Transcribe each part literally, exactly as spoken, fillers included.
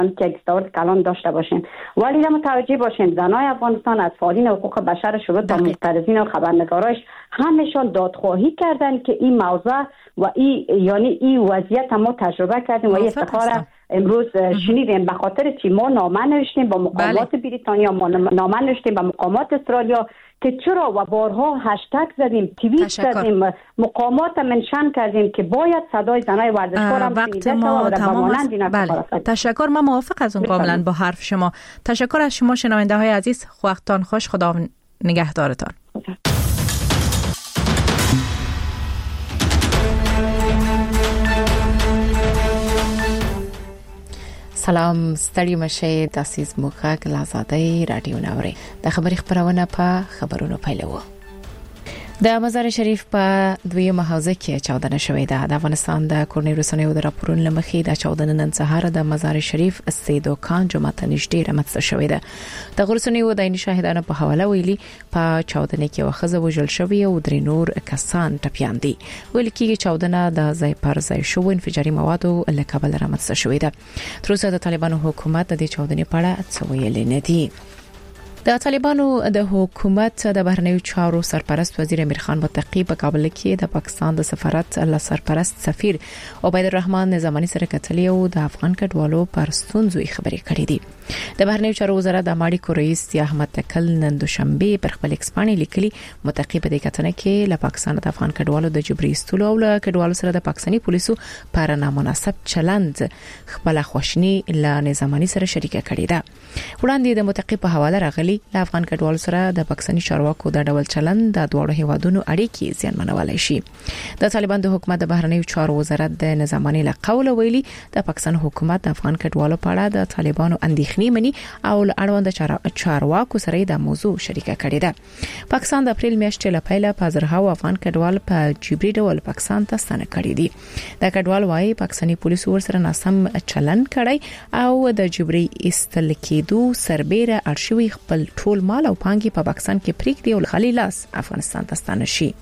که اکستارد کلان داشته باشیم. ولی متوجه باشیم زنای افغانستان از فعالین حقوق بشر شروع تا معترضین و خبرنگاراش همشان دادخواهی کردن که این موضوع و این یعنی این وضعیت ما تجربه کردیم و این افتخار امروز شنیدیم. به خاطر چی ما نامه نوشتیم با مقامات بله. بریتانیا، ما نامه نوشتیم با مقامات استرالیا که چرا و بارها هشتگ زدیم، توییت زدیم، مقامات منشن کردیم که باید صدای زنای ورزشکار هم شنیده شود و در مانند این بله. تشکر. من موافق از اون کاملا با حرف شما. تشکر از شما شنونده های عزیز. وقتتان خوش. خدا نگهدارتان. سلام، ستړي مشه. تاسو زموږ غږ له آزادۍ رادیو نوري د خبري خبرونه په خبرونو پیلوو. د مزار شریف په دویمه حوزه کې چاودنه شوې ده. د افغانستان د کورنۍ رسنیو د راپورونو لمخې د چاودنې نن سهار د مزار شریف سیدو خان جومات ته نږدې رامنځته شوې ده. د رسنیو د عیني شاهدانو په حواله ویلي په چاودنې کې وخزه وژل شوې او درې نور کسان ټپيان دي. ویل کېږي چاودنه د ځای پر ځای شو انفجاري موادو له کبل رامنځته شوې ده. تر اوسه د طالبانو حکومت د چاودنې په اړه څه ویلي نه دي. د طالبانو د حکومت د بهرنیو چارو سرپرست وزیر امیر خان متقی په کابل کې د پاکستان د سفارت له سرپرست سفیر عبید الرحمن نظامی سره کتلې او د افغان کډوالو پر ستونزو خبرې کړې دي. د بهرنیو چارو وزارت د ماړی کورئیس احمد تکل نن دوشنبه پر خپل ایکسپانی لیکلي متقی په دې کتنه کې له پاکستان د افغان کډوالو د جبري استولو او له کډوالو سره د پاکستاني پولیسو پر نامناسب چلند خپل خوشنی له نظامی سره شریکه کړې ده. وړاندې د متقی په حواله راغلي له افغان کډوالو سره د پاکستاني چارواکو د ډول چلند د دوه هیوادونو اړیکې زیانمنولای شي. د طالبان د حکومت د بهرنیو چارو وزارت د نظامی له قول ویلي د پاکستان حکومت د افغان کډوالو په اړه د طالبانو اندېښنې مني او له اړوند چارواکو سره د موضوع شریکه کړې ده. پاکستان د اپریل میاشتې له پیله په زرهاو افغان کډوال په جبري ډول پاکستان ته ستنه کړې دي. د کډوال وايي پاکستاني پولیسو ورسره ناسم چلند کړی او د جبري استل کېدو سربېره ارشیوي خپل ټول مال او پانګي په پاکستان کې پریک دی او خالي لاس افغانستان ته ستانه شي.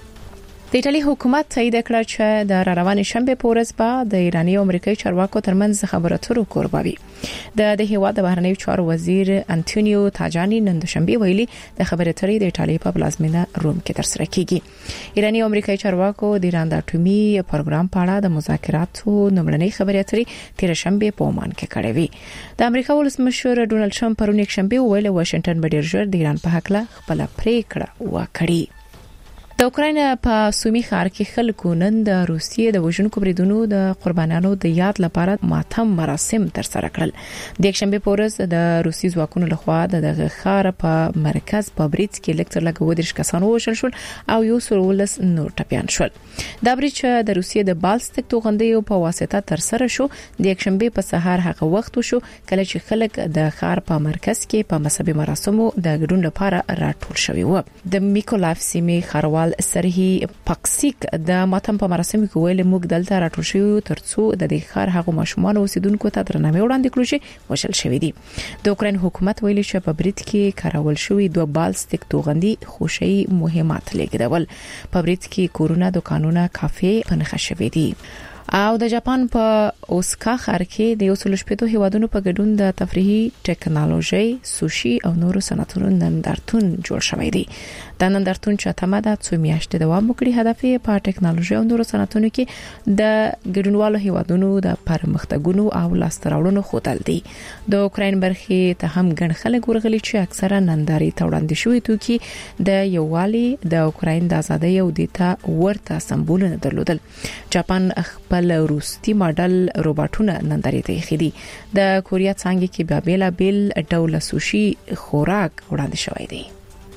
د ایټالي حکومت تایید کړ چې د روانې شنبه په ورځ به د ایراني او امریکایي چارواکو ترمنځ خبرو اترو کوربوي. د د هیواد د بهرنیو چارو وزیر انټونیو تاجانی نن دوشنبه ویلي د خبرو اترې د ایټالي په پلازمینه روم کې ترسره کیږي. ایراني او امریکایي چارواکو د ایران د اټومي پروګرام په اړه د مذاکراتو نمړنۍ خبرو اترې تیر شنبه په عمان کې کړې وي. د امریکا ولسمشر ډونالد ټرمپ پرون یک شنبه ویل واشنگټن به ډیر ژر د ایران په حق له خپل پریکړه وکړي. د اوکراین په سومي ښار کې خلکو نن د روسیې د وژونکو بریدونو د قربانیانو د یاد لپاره ماتم مراسم ترسره کړل. د یکشنبه په ورځ د روسي ځواکونو لخوا د ښار په مرکز په برید کې لکټر لګو درش کسان وژل شول او یو سرولس نور ټپيان شول. دا برید چې د روسیې د بالستیک توغندیو په واسطه ترسره شو د یکشنبه په سهار هغه وخت شو کله چې خلک د ښار په مرکز کې په مذهبي مراسمو د ګډون لپاره راټول شوي وو. د میکولایف سیمې خروال سرهي پاکسیک د ماتم په مراسمو کې ویل موږ دلته راټول شو ترڅو د دې ښار هغه ماشومان اوسیدونکو ته درناوی وړاندې کړو چې وشل شوی دي. د اوکراین حکومت ویلي چې په برید کې کارول شوی دوه بالستیک توغندي خوشي مهمات لګیدل. په برید کې کورونه، دکانونه، کافې پنځه شوی دي. او د جاپان په اوساکا ښار کې د یو سل شپږ هیوادونو په ګډون د تفریحي ټیکنالوژي، سوشي او نورو صنعتونو نندارتون جوړ شوی دی. د نندارتون چې تمه ده څو میاشتې دوام وکړي. هدف یې په ټیکنالوژي او نورو صنعتونو کې د ګډونوالو هیوادونو د پرمختګونو او لاستراوړنو خوتل دي. د اوکراین برخې ته هم ګڼ خلک ورغلي چې اکثره ننداري ته وړاندې شوی توکي د یووالي د اوکراین د ازادۍ او دیتا ورته سمبولونه درلودل. جاپان خپل روسي ماډل روباټونه ننداري ته خېدي. د کوریا څنګه کې بیا بیل بیل ډول سوشي خوراک وړاندې شوی دی.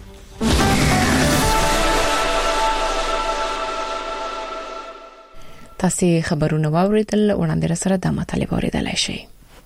تاسو خبرونه واوریدل وړاندې سره د مطالبه اوریدلای شئ.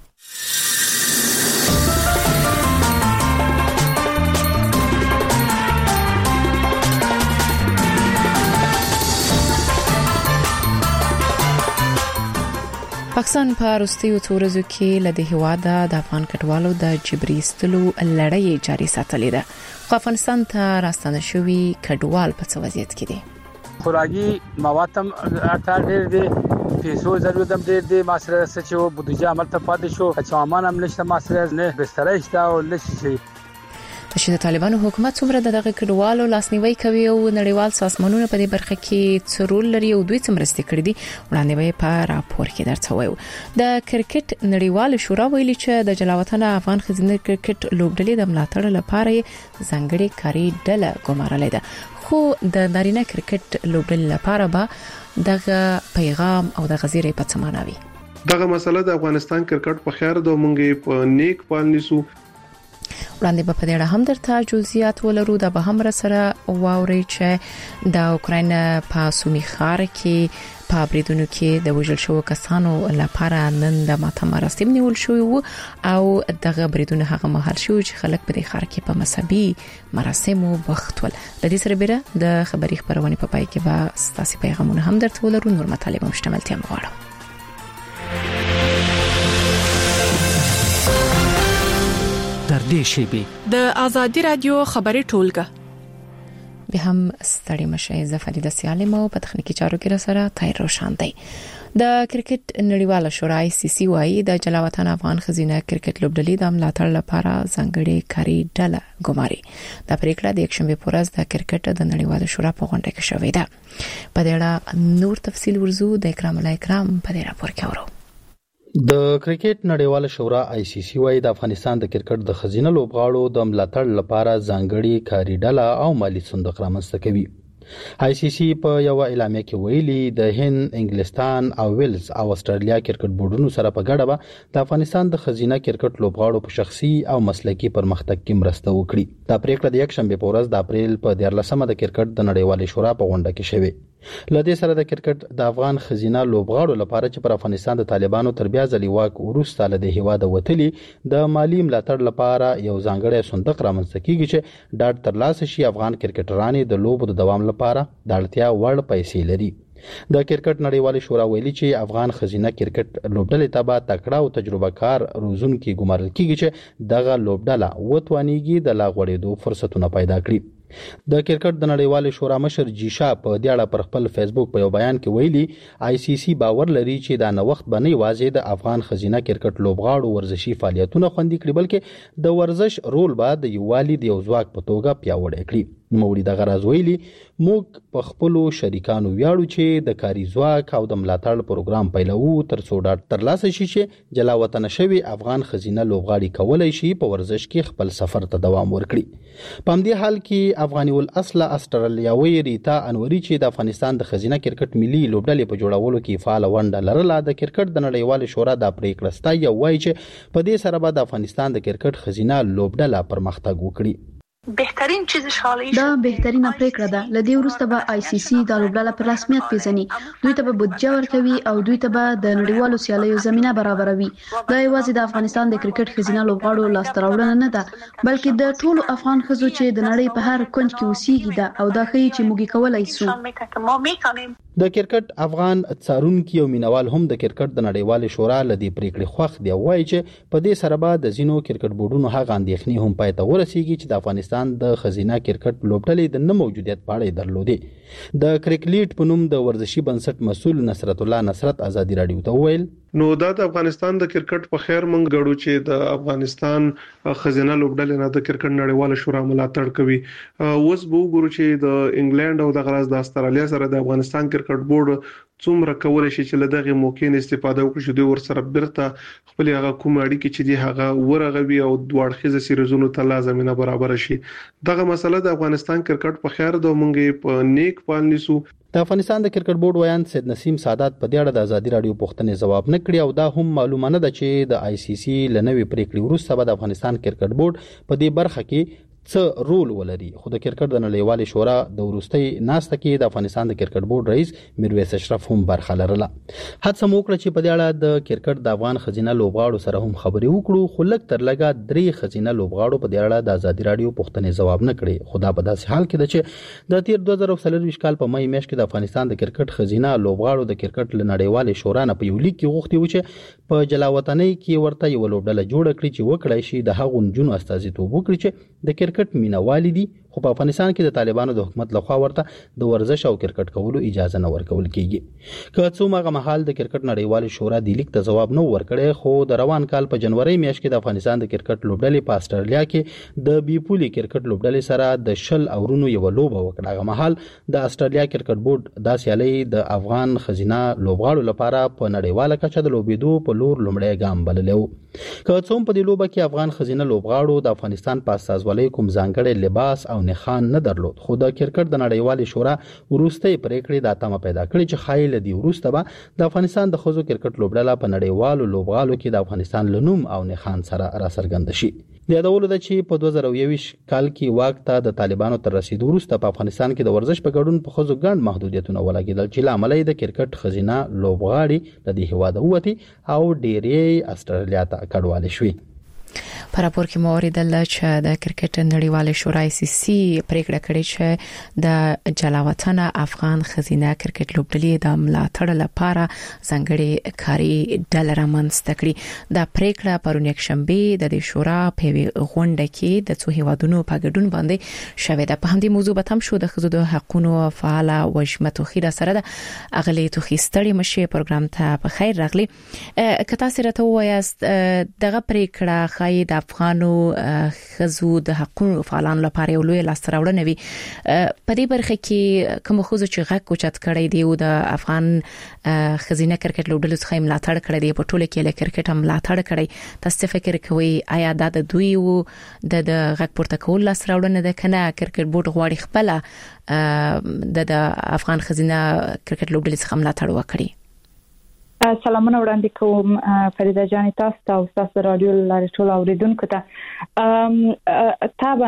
پاکستان په وروستیو څو ورځو کې له هیواده د افغان کډوالو د جبري استلو لړۍ جاري ساتلې ده. خو افغانستان ته راستنه شوي کډوال په څه وضعیت کې دي؟ خوراکي مواد هم اړتیا ډېر دي پیسو ضرورت هم ډېر دی، ما سره څه چې بودیجه هملته پاتې شو، سامان هم نشته، ما سره نه بستره شته او نه شي. چې د طالبانو حکومت څومره د دغه کډوالو لاسنیوي کوي او نړیوال سازمانونه په دې برخه کې څه رول لري او دوی څه مرستې کړې دي، وړاندې به په راپور کې درته وایو. د کرکټ نړیوال شورا ویلي چې د جلاوطن افغان ښځینه کرکټ لوبډلې د ملاتړ لپاره ځانګړې کاري ډله ګمارلې ده، خو د نارینه کرکټ لوبډلې لپاره به دغه پیغام او د غزيره په څه معنی وي. دغه مسله د افغانستان کرکټ په خیر د مونږه په نیک پال نیسو. وړاندې په دې اړه هم درته جزئیات ولرو. د به هم سره واوري چې د اوکراین په سومي ښار کې په بریدونو کې د وژل شوو کسانو لپاره نن د ماتم مراسم نیول شوی وو او دغه بریدونه هغه مهال شو چې خلک په دې ښار کې په مذهبي مراسمو بوخت ول. د دې سره بیره د خبري خبرونه په پای کې به ستاسو پیغامونه هم درته ولرو. نور مطالب مشتملتیا مغواړم. در دې شیبه د ازادي رادیو خبري ټولګه به هم ستړي مشه. زه فریده سالم او په تخنیکی چارو کې را سره تایر روشان دی. د کرکټ نړیواله شورا آی سی سی وايي د جلاوطن افغان ښځینه کرکټ لوبډلې د ملاتړ لپاره ځانګړې کاري ډله ګماري. دا پریکړه د یکشنبه په ورځ د کرکټ د نړیواله شورا په غونډه کې شوې ده. په دې اړه نور تفصیل ورزو د اکرام الله اکرام په دې راپور کې اورو. د کرکټ نړیواله شورا آی سی سی وايي د افغانستان د کرکټ د ښځینه لوبغاړو د ملاتړ لپاره ځانګړي کاري ډله او مالی صندوق رامنځته کوي. آی سی سی په یو اعلامیه کې ویلي د هند، انګلستان او ویلز او استرالیا کرکټ بورډونو سره په ګډه به د افغانستان د ښځینه کرکټ لوبغاړو په شخصي او مسلکي پرمختګ کې مرسته وکړي. دا پریکړه د یکشنبه په ورځ د اپریل په دیارلسمه د کرکټ د نړیوالې شورا په غونډه کې شوه. لدې سره د کرکټ د افغان ښځینه لوبغاړو لپاره چې پر افغانستان د طالبانو تر بیا ځلې واک وروسته له هیواده وتلي د مالی ملاتړ لپاره یو ځانګړی صندوق رامنځته کیږي چې ډاډ ترلاسه شي افغان کرکټرانو د لوبو د دوام لپاره د اړتیا وړ پیسې لري. د کرکټ نړیوالې شورا ویلي چې افغان ښځینه کرکټ لوبډلې ته به تکړه او تجربه کار روزونکي ګمارل کیږي چې دغه لوبډله وتوانیږي د لا غوړېدو فرصتونه پیدا کړي. د کرکټ د نړیوالې شورا مشر جیشا په دې اړه پر خپل فیسبوک په یو بیان کې ویلي آی سی سی باور لري چې دا نوښت به نه یوازې د افغان ښځینه کرکټ لوبغاړو ورزشي فعالیتونه خوندي کړي بلکې د ورزش رول به د یووالي د یو ځواک په توګه پیاوړی کړي. نوموړي دغه راز ویلي موږ په خپلو شریکانو ویاړو چې د کاري ځواک او د ملاتړ پروګرام پیلوو ترڅو ډاډ ترلاسه شي چې جلا وطن شوي افغان ښځینه لوبغاړي کولای شي په ورزش کې خپل سفر ته دوام ورکړي. په همدې حال کې افغاني الاصل استرالیاوي ریتا انوري چې د افغانستان د ښځینه کرکټ ملي لوبډلې په جوړولو کې فعال ونډه لرله د کرکټ د نړیوال شورا د پریکړه ستایي او وایي چې په دې سره به د افغانستان د کرکټ ښځینه لوبډله پرمختګ وکړي. بهترین چیزش حالی دا بهترینه پریکړه ده. لدې وروسته به آی سی سی د لوبډله په رسمیت پیژني، دوی ته به بودجه ورکوي او دوی ته به د نړیوالو سیالیو زمينه برابروي. دا یوازې د افغانستان د کرکټ ښځینه لوبغاړو لاسته راوړنه نه ده بلکې د ټولو افغان ښځو چې د نړۍ په هر کونج کې اوسېږي ده او دا ښيي چې موږ کولای شو. د کرکټ افغان څارونکي او مینوال هم د کرکټ د نړیوالې شورا لدې پریکړې خوښ دي او وایي چې په دې سره به د زینو کرکټ بورډونو هغه اندېښنې هم پای ته ورسیږي چې د افغانستان د خزینه کرکټ لوبډلې د نه موجودیت په اړه درلودې. د کرکټ په نوم د ورزشي بنسټ مسؤل نصرت الله نصرت ازادي رادیو ته ویل نو دا د افغانستان د کرکټ په خیر مونږ غړو چې د افغانستان خزینه لوبډلې نه د کرکټ نړیواله شورا ملاتړ کوي. اوس به وګورو چې د انګلند او د غراز د استرالیا سره د افغانستان کرکټ بورډ څومره کولای شي چې له دغه موقع نه استفاده وکړي چې دوی ورسره برته خپل هغه کوم اړیکې چې دی هغه ورغوي او دواړخیزه سیریزونو ته لازمینه برابر شي. دغه مسله د افغانستان کرکټ په خیر د مونږ په نیک پال نیسو. د افغانستان د کرکټ بورډ ویان سید نسیم سادات په دې اړه د ازادي رادیو پوښتنې ځواب نه کړی او دا هم معلومه نه ده چې د آی سی سی لنوي پریکړې وروسته به د افغانستان کرکټ بورډ په دې برخه کې څه رول ولري. خو د کرکټ د نړیوالې شورا د وروستۍ ناسته کې د افغانستان د کرکټ بورډ رئیس میرویس اشرف هم برخه لرله. هڅه مو وکړه چې په دې اړه د کرکټ د افغان خزینه لوبغاړو سره هم خبرې وکړو خو لږ تر لږه درې خزینه لوبغاړو په دې اړه د ازادي رادیو پوښتنې ځواب نه کړی. خو دا په داسې حال کې ده چې د تیر دوه زره څلور کال په مای میاشت کې د افغانستان د کرکټ خزینه لوبغاړو د کرکټ له نړیوالې شورا نه په یو لیک کې غوښتي و چې په جلاوطنۍ کې ورته یو لوبډله جوړه کړي چې وکړای شي د هغو نجونو استازیتوب وکړي چې د کرکټ مینوال دي خو په افغانستان کې د طالبانو د حکومت لخوا ورته د ورزش او کرکټ کولو اجازه نه ورکول کیږي. که څو مغه محل د کرکټ نړیوال شورا د لیک ته جواب نه ورکړي، خو د روان کال په جنوري میاشت کې د افغانستان د کرکټ لوبډلې په استرالیا کې د بیپولي کرکټ لوبډلې سره د شل اورونو یو لوبه وکړه. هغه محل د استرالیا کرکټ بورډ د سیالي د افغان خزینه لوبغاړو لپاره په نړیواله کچه د لوبېدو په لور لومړی ګام بللی و. که څوم په دې لوبه کې افغان خزینه لوبغاړو د افغانستان په استازولۍ کوم ځانګړی لباس او نښان نه درلود، خو د کرکټ د نړیوالې شورا وروستۍ پریکړې دا تمه پیدا کړې چې خایل دی وروسته به د افغانستان د ښځو کرکټ لوبډله په نړیوالو لوبغاړو کې د افغانستان له نوم او نښان سره راڅرګند شي. د یادولو ده چې په دوه زره یوویشت کال کې واک ته د طالبانو تر رسیدو وروسته په افغانستان کې د ورزش په ګډون په ښځو ګڼ محدودیتونه ولګېدل چې له امله د کرکټ خزینه لوبغاړي د دې هیواده ووتې او ډېرې استرالیا ته کډوالې شوې. په راپور کې موریدل چې د کرکټ نړیوال شورا آی سی سی پریکړه کړې چې د جلاوطن افغان خزینه کرکټ لوبډلې د ملاتړ لپاره ځانګړي کاري ډله رامنځته کړي. دا پریکړه پرون یکشنبه د دې شورا په غونډه کې د څو هیوادونو په ګډون باندې شوې ده. په همدې موضوع به هم شو د ښځو د حقوقو فعال وجمه توخیره سره د اغلی توخیستړي مشه پروګرام ته په خیر راغلی. کته سره ته وایست دغه پریکړه خای د افغانو خزو د حقوقو فعالانو لپاره یو لوی لاستراوړنه وي. په دې برخه کې کوم خزو چې غږ کوچت کړی دی او د افغان خزینه کرکټ لوبډلو څخه ملاتړ کړی دی، په ټوله کې له کرکټ ملاتړ کړی، تاسو فکر کوئ آیا دا د دوی او د غږ پورته کول لاستراوړنه ده کنه کرکټ بورډ غواړي خپل د افغان خزینه کرکټ لوبډلې څخه ملاتړ وکړي؟ سلامونه وړاندې کوم فریده جان، تاسو ته او تاسو رادیو لاري ټول اوریدونکو ته. طبعا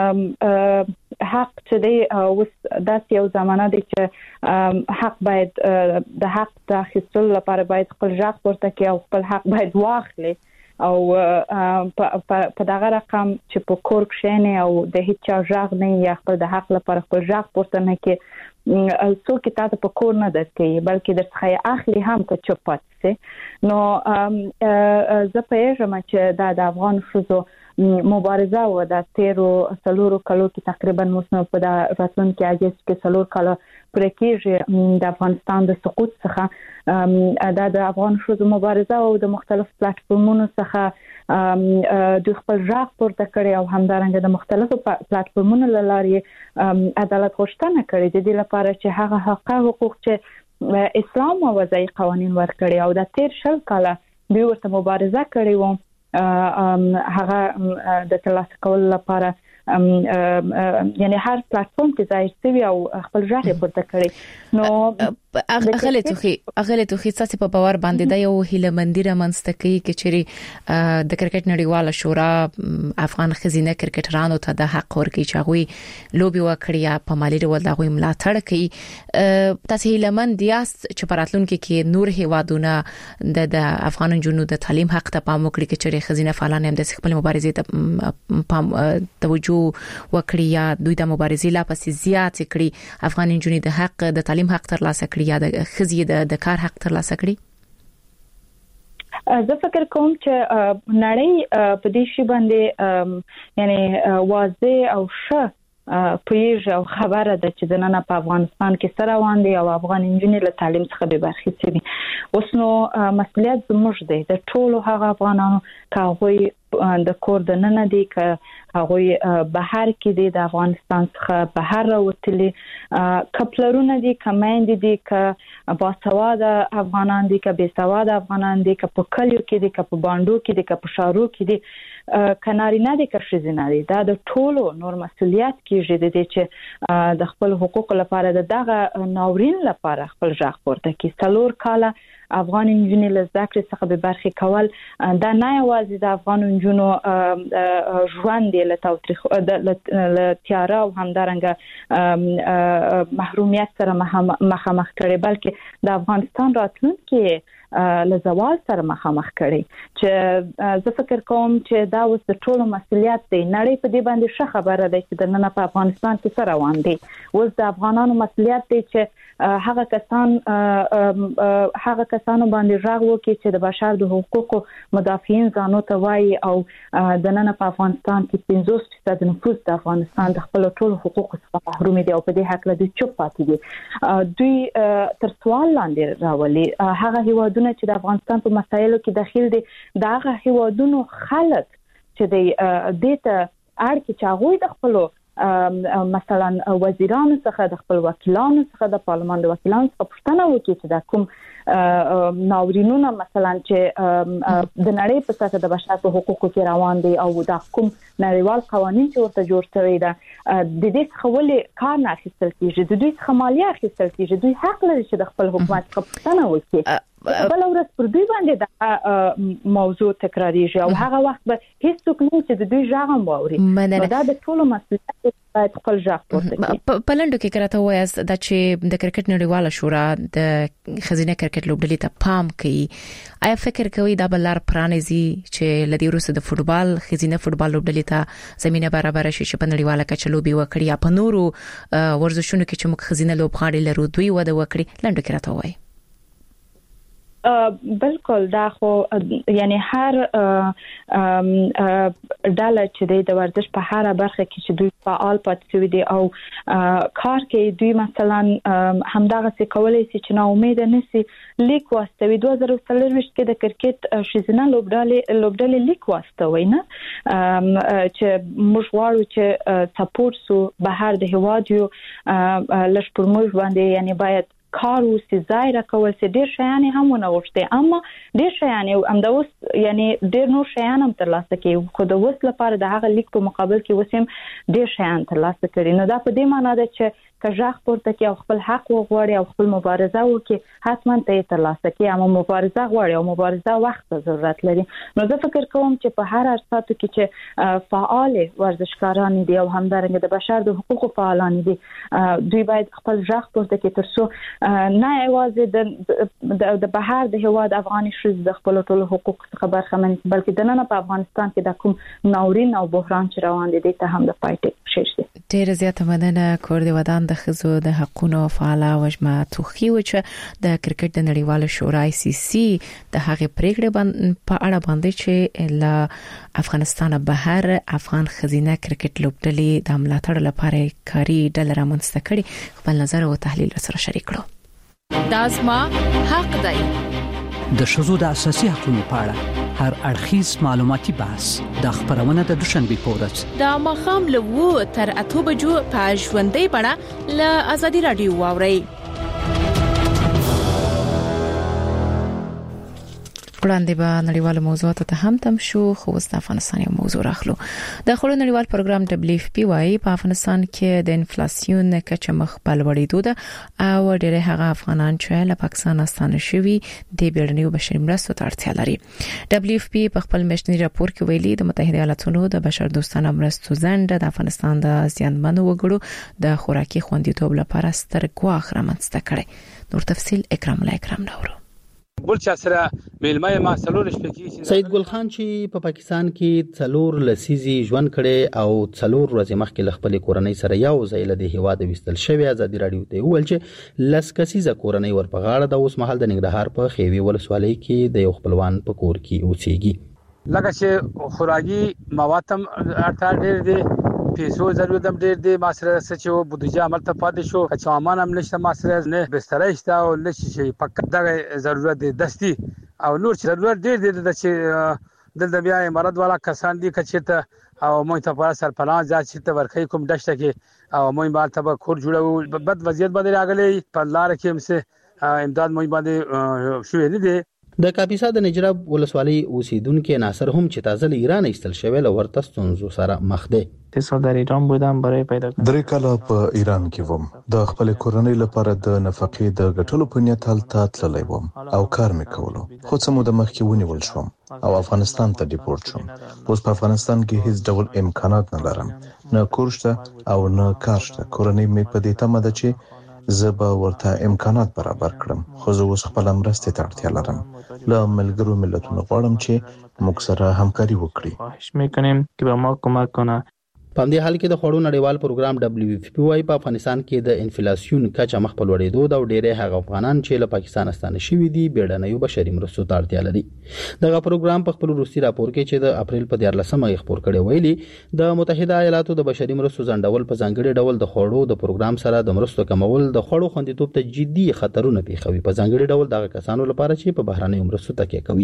حق چې دی اوس داسې یو زمانه دی چې حق باید د حق د اخیستلو لپاره باید خپل حق ورته کې او خپل حق باید واخلي او په دغه رقم چې په کور کې او د هیڅ چا ژغ نه یا خپل د حق لپاره خپل ژغ پورته نه کې څوک تاسو په کور نه درکې بلکې درڅخه اخلي هم که چوپ پاتې سي. نو زه پېژم چې دا د افغان ښځو مبارزه و د تیرو سلورو کلو کې تقریبا موسم په د راتلونکي اجازه کې سلور کاله پر کېږي د افغانستان د سقوط څخه دا د افغان ښځو مبارزه او د مختلف پلیټفارمونو څخه د خپل ژغ پورته کړي او همدارنګه د مختلفو پلیټفارمونو له لارې عدالت غوښتنه کړې د دې لپاره چې هغه حقوق چې اسلام او وضعي قوانين ورکړي او د تیر شل کاله دوی ورته مبارزه کړې و هغه د ترلاسه کولو لپاره یعنی هر پلیټفارم کې ځای شوی او خپل ژغ پورته کړي. نو اغله توخي اغله توخي تاسو په باور باندې د یو هیله مندیره منستکی کې چیرې د کرکټ نړیواله شورا افغان خزینه کرکټرانو ته د حق ورکړي چې هغه لوبي وکړي یا په مالی ډول د هغه ملاتړ کوي. تاسو هیله مند یاست چې پراتلونکو کې نور هیوادونه د د افغان جنونو د تعلیم حق ته پام وکړي چې چیرې خزینه فعالان هم د خپل مبارزې ته پام توجه وکړي یا دوی د مبارزې لا پسې زیات کړي افغان جنونو د حق د تعلیم حق ترلاسه کړي یا د خزي د کار حق ترلاسه کړي؟ زه فکر کوم چې نړۍ په دې شی باندې یعنی واضح او ښه پېژ او خبره ده چې د نن په افغانستان کې سره روان دي او افغان انجنیر له تعلیم څخه به برخې دي. اوس نو مسؤلیت زموږ دی د ټولو هغه افغانانو کاغوي د کور د نن دي که هغه بهر کې دي د افغانستان څخه بهر راوتلي کپلرونه دي کماند دي که باسواده افغانان دي که بې سواده افغانان دي که په کلیو کې دي که په باندو کې دي که په شارو کې دي کناري نه دي که شزینه دي دا د ټولو نور مسؤلیت کېږي د دې چې د خپل حقوق لپاره دغه ناورین لپاره خپل ژغ پورته کړي. څلور کاله افغان انجنیر له ذکر څخه به برخې کول دا نه یوازې د افغان انجنونو ژوند له توتریخ له تیاره او همدارنګه محرومیت سره مخامخ کړي بلکې د افغانستان راتلونکي له زوال سره مخامخ کړي چې زه فکر کوم چې دا اوس د ټولو مسؤلیت دی. نړۍ په دې باندې ښه خبره ده چې د نن په افغانستان کې څه روان دي. اوس د افغانانو مسؤلیت دی چې هغه کسان هغه کسانو باندې راغ وکړي چې د بشر د حقوقو مدافعین ځانو ته وایي او د نن په افغانستان کې پنځوس فیصد نفوس د افغانستان د خپل ټولو حقوقو څخه محروم دي او په دې حق له دوی چوپ پاتې دي. دوی تر سوال لاندې راولي هغه هیوادونه چې د افغانستان په مسایلو کې داخل دي دا هغه هیوادونو خلک چې د دې ته اړ کې چې هغه د خپل مثلا وزیرانو څخه د خپل وکیلانو څخه د پارلمان د وکیلانو څخه پوښتنه وکړي چې دا کوم ناورینونه مثلا چې د نړۍ په سطح د بشر په حقوقو کې روان دي او دا کوم نړیوال قوانين چې ورته جوړ شوی دا د دې څخه ولې کار نه اخیستل کیږي د دوی څخه مالیه اخیستل کیږي. دوی حق لري چې د خپل حکومت څخه پوښتنه وکړي. بل ورځ پر دوی باندې دا موضوع تکراریږي او هغه وخت به هیڅوک نه چې د دوی ژغم واوري. دا د ټولو مسؤلیت باید خپل ژغ پورته کړي. په لنډو کې کراته وایي دا چې د کرکټ نړیواله شورا د خزینه کرکټ لوبډلې ته پام کوي. آیا فکر کوي دا بلار پرانیزي چې لدی روسه د فوتبال خزینه فوتبال لوبډلې ته زمينه برابر شي چې په نړیواله کچه لوبي وکړي یا په نورو ورزشونو کې چې موږ خزینه لوبغاړي لرو دوی وده وکړي؟ لنډو کې راته وایي. بالکل دا خو یعنی هر ډاله چې د ورزش په هر برخه کې چې دوی فعال پاتې شوی دي او کار کوي دوی مثلا همدغه څه کولای شي چې نا امید نه سي لیک واستوي. دوه زره څلور کې د کرکټ شیزنه لوبډلې لوبډلې لیک واستوي نه چې موږ غواړو چې سپورټ سو بهر د هواد یو لږ پر موږ باندې یعنی باید کار او سزای راکول چې ډیر شیان هم ونغښته اما ډیر شیان هم د اوس یعنی ډیر نور شیان هم ترلاسه کوي خو د اوس لپاره د هغه لیک په مقابل کې وسیم ډیر شیان ترلاسه کړي. نو دا په دې معنی ده چې که ژغ پورته کې او خپل حق وغواړي او خپل مبارزه وکړي حتما ته ترلاسه کوي اما مبارزه غواړي او مبارزه وخت ضرورت لري. نو زه فکر کوم چې په هر ارتباط کې چې فعال ورزشکاران دي او همدارنګه د بشر د حقوقو فعالان دي دوی باید خپل ژغ پورته کې ترڅو نه یوازې د د بهر د هواد افغاني شوز د خپل ټولو حقوق څخه برخمن بلکې د نن په افغانستان کې د کوم ناورین او بحران چې روان دي ته هم د پایټ شي. ډیر زیاته مننه کور دی ودان د خزو د حقوقو فعال وجمه توخي و چې د کرکټ د نړیواله شورا آی سی سی د هغه پریکړه په اړه باندې چې ل افغانستان بهر افغان خزینه کرکټ لوبډلې د ملاتړ لپاره کاری ډلر منځته کړي خپل نظر او تحلیل سره شریک کړو. دا زما حق دی. د شذو د اساسي حقوقو په اړه هر اړخیز معلوماتي بحث د خبرونه د دوشنبه پورز د مخام له وو تر اته بجو په ژوندۍ بڼه له ازادي رادیو واوري. وړاندې به نړیوال موضوعات ته هم تم شو خو د افغانستان یو موضوع راخلو. د خلکو نړیوال پروګرام دبليو اف پی وايي په افغانستان کې د انفلیسیون کچه مخ په لوړېدو ده او ډېر هغه افغانان چې له پاکستان ستانه شوي د بیړنیو بشري مرستو ته اړتیا لري. دبليو اف پی په خپل میاشتني راپور کې ویلي د متحده ایالاتونو د بشر دوستانه مرستو ځنډ د افغانستان د زیانمنو وګړو د خوراکي خوندیتوب لپاره ستر ګواښ رامنځته کړي. نور تفصيل اکرام الله اکرام نورو بل چا سره میلمه ما څلور شپې کې سید ګل خان چې په پاکستان کې څلور لسیزي ژوند کړي او څلور ورځې مخکې له خپل کورنۍ سره یو ځای له هیواده وستل شوی ازادي رادیو ته ویل چې لس کسیزه کورنۍ ورپغاړه د اوس مهال د ننګرهار په خیوي ولسوالۍ کې د یو خپلوان په کور کې اوسېږي. لکه چې خوراکي مواتم اړتیا ډېر دي پیسو ضرورت هم ډېر دی ما سره چې بودیجه عمل ته پاتې شو چې سامان هم نشته ما سره نه بستر شته او نشي شي پک دغه ضرورت دی دستي او نور ضرورت ډېر دی چې دلته بیا مراد والا کسان دي چې او موږ ته پر سرپناه ځات چې ته ورخې کوم دشته کې او موږ به ته کور جوړو بد وضعیت باندې راغلي په لار کې هم سه امداد موږ باندې شوې نه دي. د کاپیسا د نجراب ولسوالۍ اوسیدونکو ناصر هم چې تازه له ایران ایستل شوی له ورته ستونزو سره مخ دی. تاسو در ایران بودم برای پیدا کردن درې کاله په ایران کې وم د خپل کورنۍ لپاره د نفقې د ګټلو په نیت هلته تللی وم او کار مې کولو خو څه مو د مخکې ونیول شوم او افغانستان ته ډیپورت شوم. اوس په افغانستان کې هیڅ ډول امکانات نه لرم نه کور شته او نه کار شته. کورنۍ مې په دې تمه ده چې زه به ورته امکانات برابر کړم، خو زه اوس خپل مرستې ته اړتیا لرم. له ملګرو ملتونو غواړم چې موږ سره همکاري وکړي. خواهش میکنیم که به ما کمک کنه. په دې حال کې د خوړو نړیوال پروګرام دبليو اف پی وايي په افغانستان کې د انفلیسیون کچه مخ په لوړېدو دا ډېرې هغه افغانان چې له پاکستان ستانه شوي دي بیړنیو بشري مرستو ته اړتیا لري. دغه پروګرام په خپل روسي راپور کې چې د اپریل په دیارلسمه یې خپور کړی ویلي د متحده ایالاتو د بشري مرستو ځنډول په ځانګړي ډول د خوړو د پروګرام سره د مرستو کمول د خوړو خوندیتوب ته جدي خطرونه پیښوي، په ځانګړي ډول دغه کسانو لپاره چې په بهراني مرستو تکیه کوي.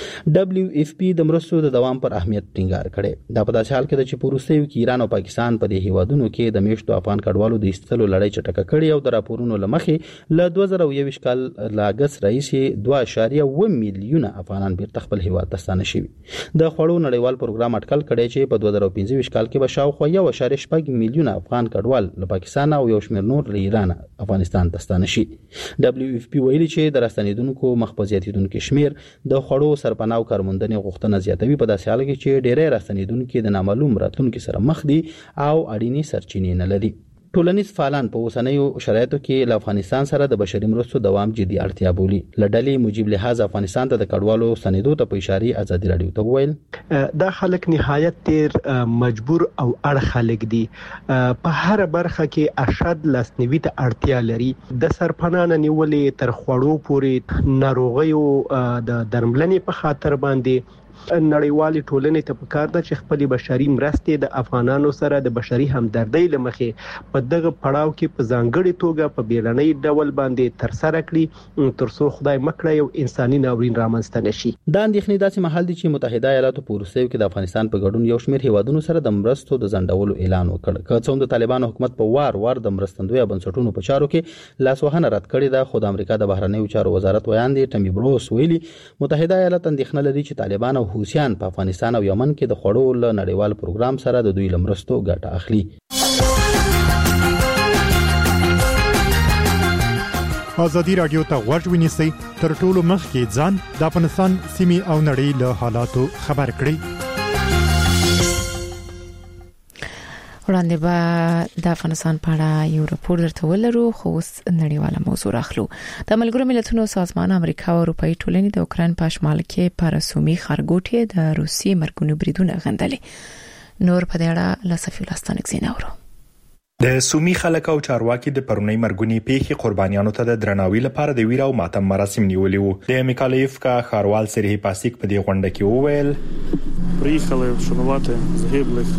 دبليو اف پی د مرستو د دوام پر اهمیت ټینګار کړي. دا په داسې حال کې چې په روسیې کې ایران او پاکستان په د هیوادونو کې د میشتو افغان کډوالو د ایستلو لړۍ چټکه کړې او د راپورونو لمخې له دوه زره یوویشت کال له اگست راهیسې دوه اعشاریه اوه میلیونه افغانان بیرته خپل هیواد ته ستانه شوي. د خوړو نړیوال پروګرام اټکل کړی چې په دوه زره پنځه ویشت کال کې به شاوخوا یو اعشاریه شپږ میلیونه افغان کډوال له پاکستان او یو شمېر نور له ایران افغانستان ته ستانه شي. دبليو اف پی ویلي چې د راستنیدونکو مخ په زیاتیدونکو شمېر د خوړو سرپناه او کارموندنې غوښتنه زیاتوي، په داسې حال کې چې ډېری راستنیدونکو د نامعلوم راتلونکو سره مخ دي او اړینی سرچینې نه لري. ټولنیز فعالان په اوسنیو شرایطو کې له افغانستان سره د بشري مرستو دوام جدي اړتیا بولي. لډلې موجب لحاظ افغانستان ته د کډوالو ستنېدو ته په اشاره ازادي رادیو ته وویل دا خلک نهایت ډیر مجبور او اړ خلک دي. په هر برخه کې ارشد لاسنیوي ته اړتیا لري، د سرپناه نیولې تر خوړو پورې ناروغیو د درملنې په خاطر باندې نړیوالې ټولنې ته پکار ده چې خپل بشري مرستې د افغانانو سره د بشري همدردۍ لمخې په دغه پړاو کې په ځانګړي توګه په بیړنۍ ډول باندې تر سره کړي ترڅو خدای مکړه یو انساني ناورین رامنځته نشي. دا اندېښنې داسې مهال دي چې متحده ایالاتو په روسیې کې د افغانستان په ګډون یو شمېر هیوادونو سره د مرستو د ځنډولو اعلان وکړ. که څوم د طالبانو حکومت په وار وار د مرستندوی بنسټونو په چارو کې لاسوهنه رد کړې ده، خو د امریکا د بهرنیو چارو وزارت ویاندې ټمی بروس ویلي متحده ایالات اندېښنه لري چې طالبان او حوثیان په افغانستان او یمن کې د خوړو له نړیوال پروګرام سره د دوی لمرستو ګټه اخلي. ازادي رادیو ته غوږ ونیسئ، تر ټولو مخکې ځان د افغانستان سیمې او نړۍ له حالاتو خبر کړئ. وړاندې به د افغانستان په اړه یو راپور درته ولرو، خو اوس نړیواله موضوع راخلو. د ملګرو ملتونو سازمان امریکا او اروپאי ټولنې د اوکرين په شمال کې پر رسومي خارګوټي د روسي مرګونو بریدونه غندلې. نور په دې اړه له صفي لاستانک زیناورو. د سومي خلک او چارواکي د پرونی مرګونی پیښې قربانیانو ته د درناوي لپاره د ویرا او ماتم مراسم نیولې وو. د میکالایف کا خاروال سری پاسیک په دې غونډه کې وویل پریخله شنواته زغبلخ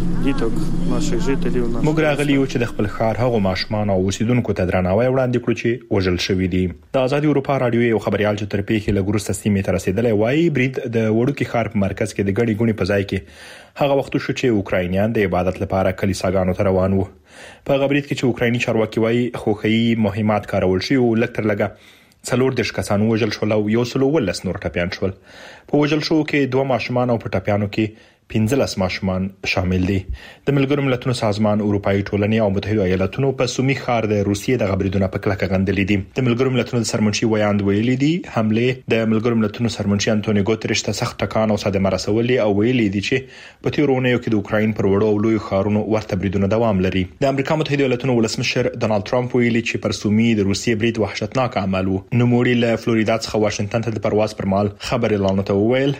موږ راغلی یو چې د خپل ښار هغو ماشومان او اوسیدونکو ته درناوی وړاندې کړو چې وژل شوي دي. د آزادي اروپا رادیو یو خبريال چې تر پیښې لګورسته سیمې ته رسیدلی وایي برید د وړوکی ښار په مرکز کې د ګډي ګونی په ځای کې هغه وخت شو چې اوکراینیان د عبادت لپاره کلیساګانو ته روان وو. په غبرید کې چې اوکرایني چارواکي وایي خوخي مهمات کارول شي او لکتر لګا څلور دیش کسان وژل شول او یو سلو ولس نور ټپيان شول. په وژل شو کې دوه ماشومان او په ټپيانو کې پنځلس ماشومان شامل دي. د ملګرو ملتونو سازمان اروپאי ټولنې او متحده ایالاتونو په سومي ښار د روسیې د غبرګون په کلکه غندلې دي. د ملګرو ملتونو د سرمنشي ویاند ویلي دي حمله د ملګرو ملتونو سرمنشي انټونیو ګوتریش ته سخت ټکان او صدمه رسولې او ویلي دي چې په تیرونیو کې د اوکراین پر وړو او لوی ښارونو ورته بریدونه دوام لري. د امریکا متحده ایالاتونو ولسمشر ډونالد ټرمپ ویلي چې پر سومي د روسیې برید وحشتناک عمل وو. نو موري له فلوریدا څخه واشنگټن ته د پرواز پر مهال خبر اعلان ته وویل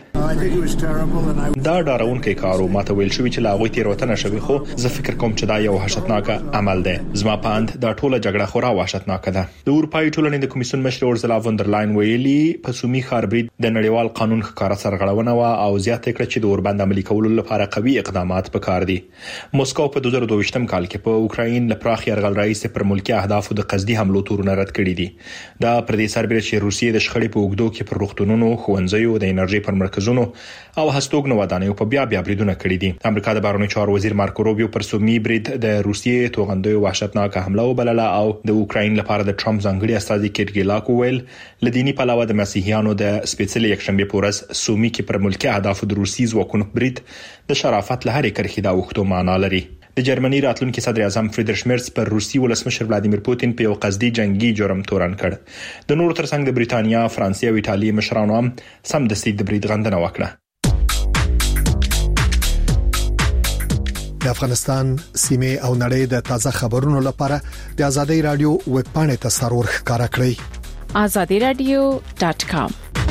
دا ډاروونکی کارو ماته ویل شوی چې لاغوي تیروتنه شوی، خو زه فکر کوم چې دا یو وحشتناک عمل دی. زما پاند دا ټوله جګړه خورا وحشتناک ده. د اروپאי ټولنې د کمیسیون مشر اورزلا فون در لاین ویلي په سومي ښار برید د نړیوال قانون ښکارا سرغړونه وا او زیاته کړه چې د اوربند عملي کولو لپاره قوي اقدامات پکار دي. موسکو په دوه زره دوه ویشتم کال کې په اوکراین لپاره یرغل رئیس پر ملکی اهدافو د قصدي حملو تورونه رد کړي دي. دا پر دې سربېره چې روسیې د شخړې په وګړو کې پر روغتونونو، ښوونځیو، د انرژي پر مرکزونو او هستوګنو ودانیو په بیا بیا بریدونه کړي دي. امریکا د بهرنیو چارو وزیر مارکو روبیو پر سومي برید د روسیې توغندوی وحشتناک حمله وبلله او د اوکراین لپاره د ټرمپ ځانګړي استازي کیرګیلاک ویل لدینی پلاوه د مسیحیانو د سپیڅلې یکشنبه پورس سومي کې پر ملکی اهداف د روسي ځواکونو برید د شرافت لهري کرخي دا وختو معنا لري. د جرمني راتلونکي صدر اعظم فریدریش میرز پر روسي ولسمشر ولادیمیر پوتین په یو قصدي جنگي جرم تورن کړ. د نورو ترڅنګ د بریتانیا، فرانسې او ایتالیا مشرانو هم سم د سید برید غندنه وکړه. د افغانستان سیمه او نړۍ د تازه خبرونو لپاره د ازادي رادیو ویب پاڼې ته سرور ښکارا کړئ azadi radio dot com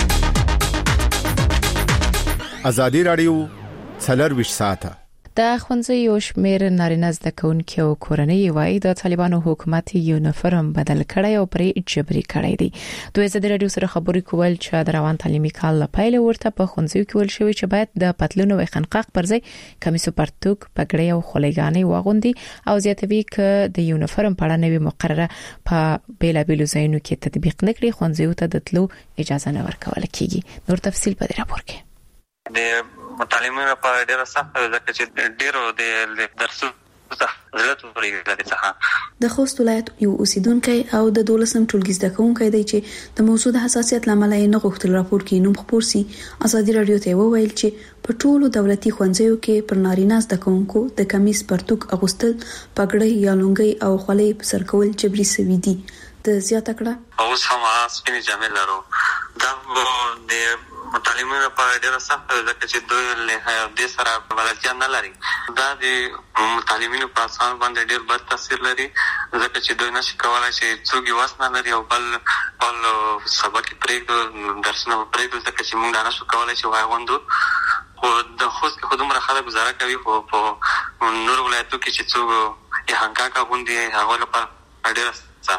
ازادي رادیو څلور ساعته د خونځي یو شمېر نارینه زده کوونکي او کورنۍ وایي د طالبانو حکومت یونیفورم بدل کړی او پرې جبري کړی دی. دوی زده رادیو سره خبرې کول چې د روان تعلیمي کال لپاره ورته په خونځي کې ول شوی چې باید د پتلونو او خنقاق پر ځای کمیس او پرتوګ پګړۍ او خولګانې واغوندي او زیاتوي ک د یونیفورم په اړه نوې مقرره په بیلابیلو ځایونو کې تطبیق نکړي خونځي ته د تلو اجازه نه ورکول کیږي. نور تفصیل په دې راپور کې د متعلمینو لپاره ډیره سخته ده چې ډیرو د درسو ضرورت لري د خوست ولایت یو اوسیدونکو او د دولسم ټولګي زده کوونکو دی چې د موضوع د حساسیت لامل یې نه غوښتل راپور کې نوم خبر سي. ازادي رادیو ته وویل چې په ټولو دولتي ښوونځیو کې پر نارینه زده کوونکو د کمیس پرتوک اغوستل پګړۍ یا لونګۍ او خولۍ په سر کول جبري سوي دي. د زیاته کړه اوس هم سپینې جامې لرو دا د متعلمینو لپاره ډیره سخته ده چې دوی له دې سره بلدتیا نه لري. دا د متعلمینو په اساس باندې ډیر بد تاثیر لري ځکه چې دوی نشي کولای چې څوک یې واس نه لري او بل بل سبق پرېږدو درسونه پرېږدو ځکه چې موږ نه شو کولای چې واغوندو. خو د خوست کې خودمره خلک گزاره کوي خو په نور ولایتو کې چې څوک یې هنګاکا غوندي هغه لپاره ډیره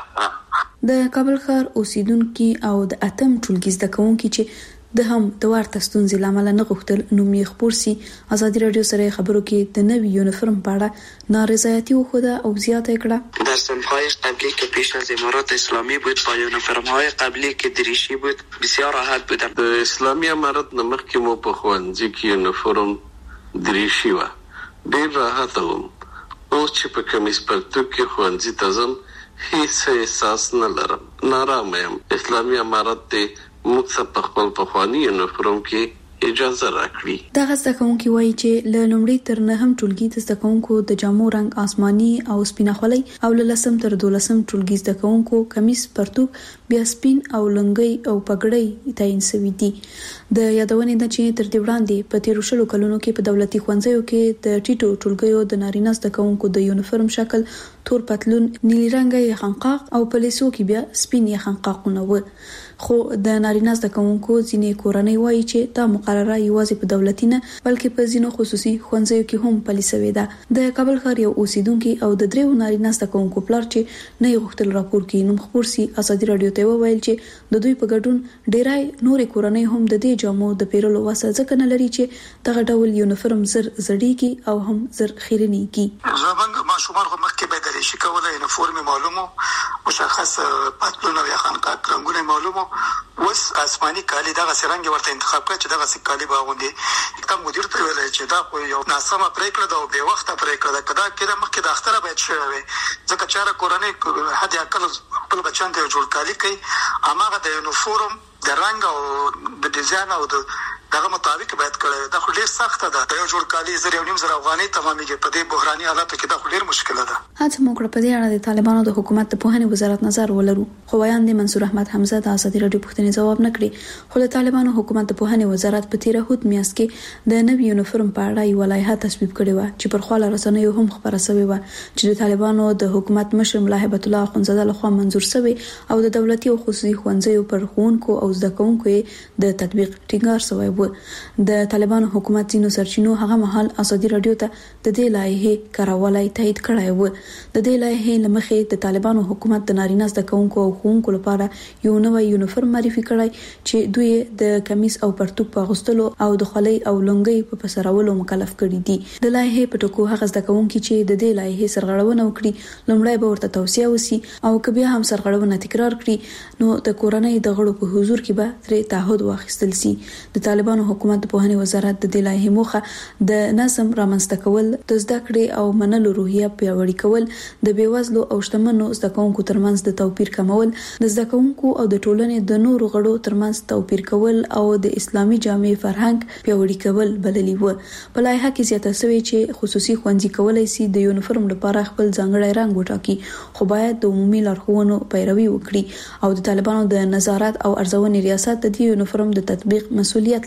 د کابل ښار اوسیدونکو او د اتم ټولګي زده کوونکو چې د هم د ورته ستونزې لامل نه غوښتل نوم یې خبر سي. ازادي رادیو سره خبرو کې د نوي یونیفورم په اړه نارضایتی وخوده او زیاته کړه. در سالهای قبلی که پیش از امارات اسلامی بود با یونیفرم‌های قبلی که دریشی بود بسیار راحت بودم. د اسلامی امارات نمخ کې مو په خوانځي کې یونیفورم دریشي و ډیر راحت وم. اوس چې په کمیس پرتوک کې خوانځي تزم هیڅ احساس نه لرم. نارامه یم. اسلامی امارات ته موږ په خپل پخوانی یونیفورم کې اجازه راکړي. دا غزه کوونکی وایي چې له لومړي تر نهم ټولګي د زده کوونکو د جامو رنگ آسماني او سپینه خولۍ او له لسم تر دولسم ټولګي زده کوونکو کمیس پرتوک بیا سپین او لنګۍ او پګړۍ تعین شوی دي. د یادونې د چې تر دې وړاندې په تیرو شلو کلونو کې په دولتي ښوونځیو کې د ټیټو ټولګیو د نارینه زده کوونکو د یونیفورم شکل تور پتلون نیلی رنګه خنقاق او پلیسو کې بیا سپین خنقاقونه و. خو د نارینه زده کوونکو ځینې کورنۍ وایي چې دا مقرره یوازې په دولتي نه بلکې په ځینو خصوصي ښوونځیو کې هم پلي شوې ده. د کابل ښار یو اوسیدونکو او د دریو نارینه زده کوونکو پلار چې نه غوښتل راپور کې نوم خبر سي. ازادي رادیو ته وویل چې د دوی په ګډون ډیرای نورې کورنۍ هم د دې جامو د پیرلو وسه ځکه نه لري چې دغه ډول یونیفورم زر زړیږي او هم زر خیرنیږي. زمونږ ماشومان خو مخکې بدل شي کوله یونیفورم معلومه مشخص پتلون او خنقاق رنگونه معلومه وس آسماني کالی دغه سرنګ ورته انتخاب کړ چې دغه سکالی باغوندي کوم مدیر ته ویل چې دا خو یو ناسمه پریکړه ده او به وخت پریکړه ده کدا کله مخکې د اختر باید شوی ځکه چې را کورنۍ حد اقل خپل بچان ته جوړ کالی کوي اماغه د یونیفورم د رنگ او د ډیزاین او د دغه مطابق باید کړی. دا خو ډیر سخته ده. د یو جوړ کالی زر یو نیم زر افغانۍ تمامېږي په دې بحراني حالاتو کې. دا خو ډیر مشکل ده. هڅه موږ په دې اړه د طالبانو د حکومت په پوهنې وزارت نظر ولرو خو بیان د منصور احمد حمزه د ازادي رادیو پوښتنې جواب نکړي. خو د طالبانو حکومت د پوهنې وزارت په تیر هوت میاشت کې د نوي یونیفورم په اړه یو لایحه تصویب کړې و چې پر خواله رسنیو هم خبره شوې و چې د طالبانو د حکومت مشر ملا هیبت الله اخونزاده لخوا منظور شوی او د دولتي او خصوصي ښوونځیو پر ښوونکو او زده کوونکو د تطبیق ټینګار شوی و. د طالبانو حکومت ځینو سرچینو هغه مهال ازادي رادیو ته د دې لایحې کارولای تایید کړی و. د دې لایحې لمخې د طالبانو حکومت د نارینه زده کوونکو او ښوونکو لپاره یو نوی یونیفورم معرفي کړی چې دوی د کمیس او پرتوک په اغوستلو او د خولۍ او لونګۍ په پسرولو مکلف کړي دي. د لایحې په ټکو هغه زده کوونکي چې د دې لایحې سرغړونه وکړي لومړی به ورته توصیه وسی او که بیا هم سرغړونه تکرار کړي نو د کورنۍ د غړو په حضور کې به ترې تعهد واخیستل سي. د طالبانو حکومت د پوهنې وزارت د دې لایحې موخه د نظم رامنځته کول، د زده کړې او منلو روحیه پیاوړی کول، د بیوزلو او شتمنو زده کوونکو ترمنځ د توپیر کمول، د زده کوونکو او د ټولنې د نورو غړو ترمنځ توپیر کول او د اسلامي جامع فرهنګ پیاوړی کول بللی و. په لایحه کې زیاته شوی چې خصوصي ښوونځي کولای شي د یونیفورم لپاره خپل ځانګړی رنګ وټاکي خو باید د عمومي لارښوونو پیروي وکړي او د طالبانو د نظارت او ارزونې ریاست د دې یونیفورم د تطبیق مسؤلیت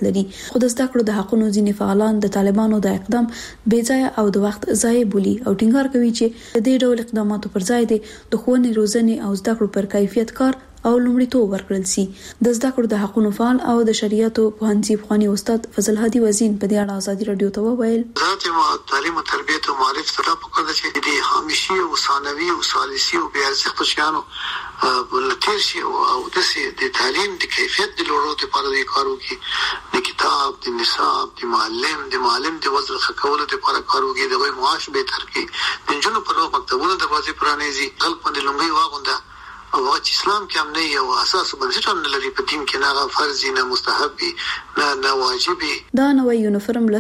لري. خو د زده کړو د حقونو ځینې فعالان د طالبانو د اقدام بې ځای او د وخت ضایع بولي او ټینګار کوي چې د دې ډول اقداماتو پر ځای د ښوونې روزنې او زده کړو پر کیفیت کار او لومړیتوب ورکړل سي. د زده کړو د حقونو فعال او د شریعت پوهنځي پخوانی استاد فضل هادي وزین په دې اړه ازادي رادیو ته وویل: ذات ما تعلیم او تربیت او معرفت سره په کړه چې د همیشي او ثانوي او ثالثي او بیا ځخ شانو ولتیر شي او د سي د تعلیم د کیفیت د لوړو لپاره د کارو کې د کتاب د نصاب د معلم د معلم د وزن خکولو لپاره کارو کې د معاش به تر کې د جنونو پر مکتبونو دروازې پرانیزي خلک په لومړی واغونده او چې اسلام کې هم نه یو اساس بنسټ هم نه لري په دین کې نه فرض نه مستحب نه نه واجب. دا نوې یونیفورم له